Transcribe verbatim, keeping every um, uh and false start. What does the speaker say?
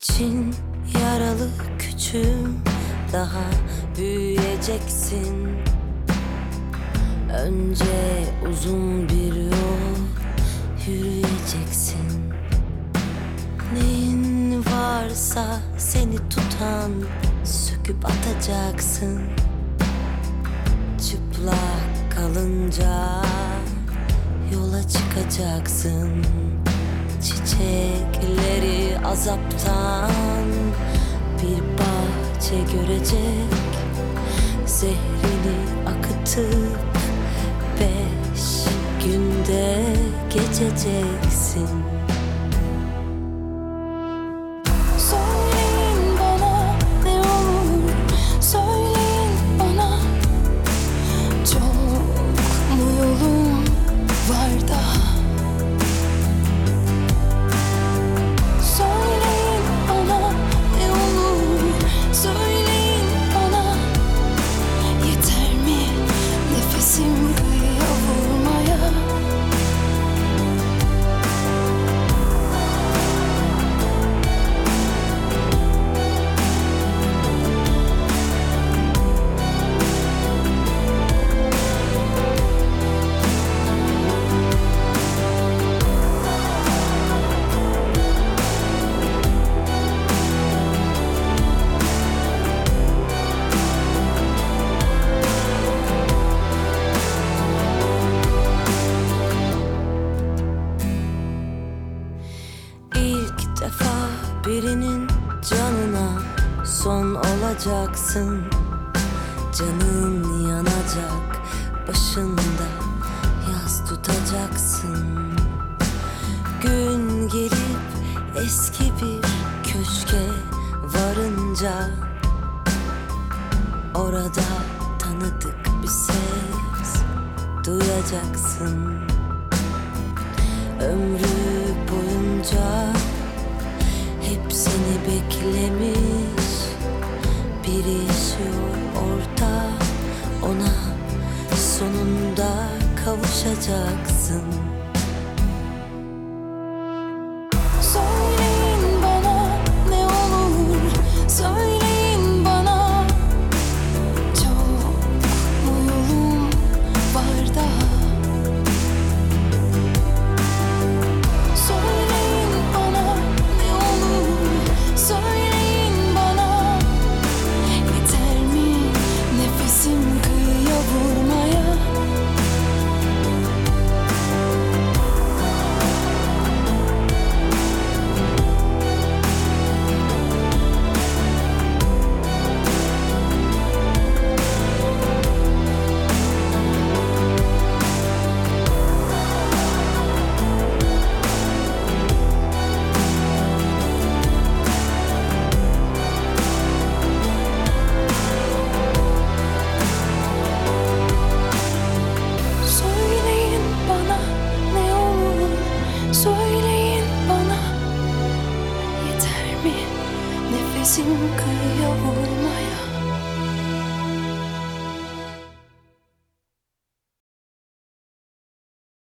için yaralı küçüğüm, daha büyüyeceksin. Önce uzun bir yol yürüyeceksin. Neyin varsa seni tutan söküp atacaksın. Çıplak kalınca yola çıkacaksın. Çiçekleri azaptan bir bahçe görecek. Zehrini akıtıp beş günde geçeceksin. Söyleyin bana ne olur, söyleyin bana. Çok mu yolum var daha? Söyleyin bana ne olur, söyleyin bana. Yeter mi nefesim kıyıya vurmaya? İlk defa birinin canına son olacaksın. Canın yanacak, başında yas tutacaksın. Gün gelip eski bir köşke varınca, orada tanıdık bir ses duyacaksın. Ömrü boyunca hep seni beklemiş biri yaşıyor orada. Ona sonunda kavuşacaksın. Söyleyin bana ne olur, söyleyin bana. Çok mu yolum var daha? Söyleyin bana ne olur, söyleyin bana. Yeter mi nefesim kıyıya vurmaya? Söyleyin bana ne olur, söyleyin bana. Yeter mi nefesim kıyıya vurmaya?